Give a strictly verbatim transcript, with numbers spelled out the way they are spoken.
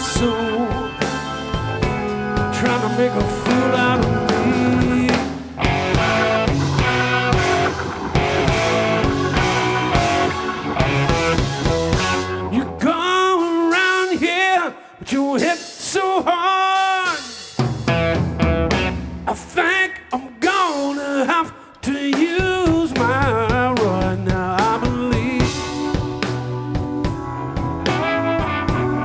soul, trying to make a fool out of me. You go around here with your hips so hard.